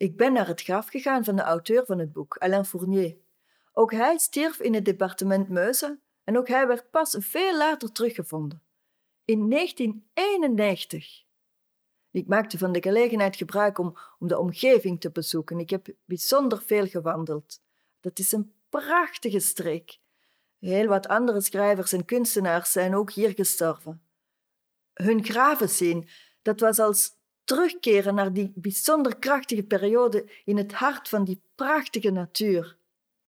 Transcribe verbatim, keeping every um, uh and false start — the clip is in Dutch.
Ik ben naar het graf gegaan van de auteur van het boek, Alain Fournier. Ook hij stierf in het departement Meuse en ook hij werd pas veel later teruggevonden. In negentien eenennegentig. Ik maakte van de gelegenheid gebruik om, om de omgeving te bezoeken. Ik heb bijzonder veel gewandeld. Dat is een prachtige streek. Heel wat andere schrijvers en kunstenaars zijn ook hier gestorven. Hun graven zien, dat was als terugkeren naar die bijzonder krachtige periode in het hart van die prachtige natuur.